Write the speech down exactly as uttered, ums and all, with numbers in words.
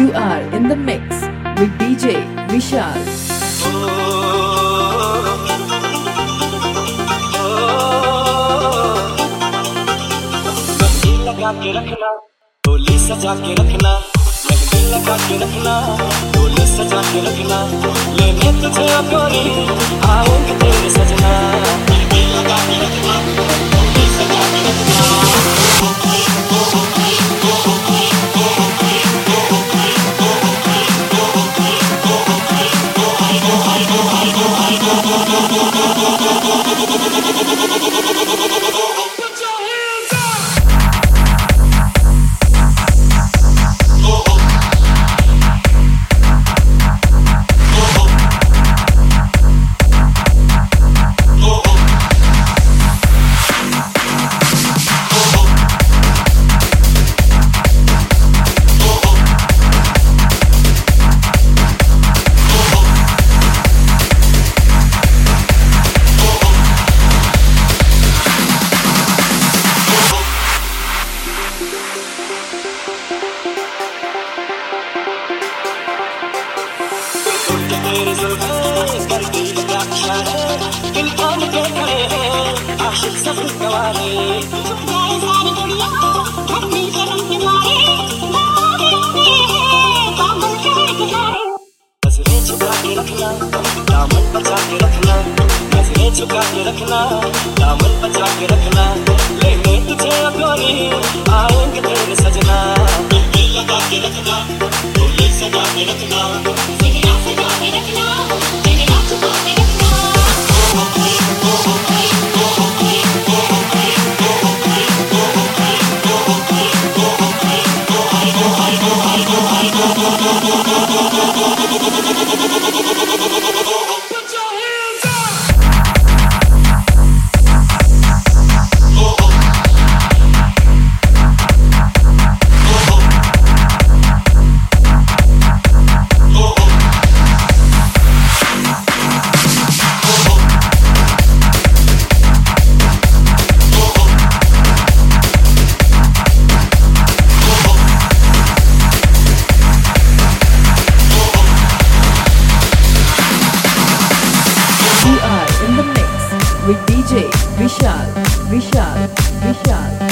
You are in the mix with D J Vishal. Mehndi लगा के रखना, डोली सजा के रखना, मेहंदी लगा के रखना, डोली सजा के रखना, लेने तुझे गोरी आएंगे तेरे सजना। मेहंदी लगा के रखना, डोली सजा के रखना। तेरे जुल्फ़ें करती क्या इशारे, दिल थाम के खड़े हैं आशिक सब गवारे। छुपाए सारी दुनिया धरती पे रंग के मारे, दामन के किनारे। नजरें झुका के रखना, दामन बचा के रखना, नजरें झुका के रखना, दामन बचा के रखना, लेने तुझे गोरी आएंगे तेरे सजना। मेहंदी लगा के रखना, डोली सजा के रखना, सजना सजा के रखना, सजना सजा के रखना। You are in the mix with D J Vishal, Vishal, Vishal.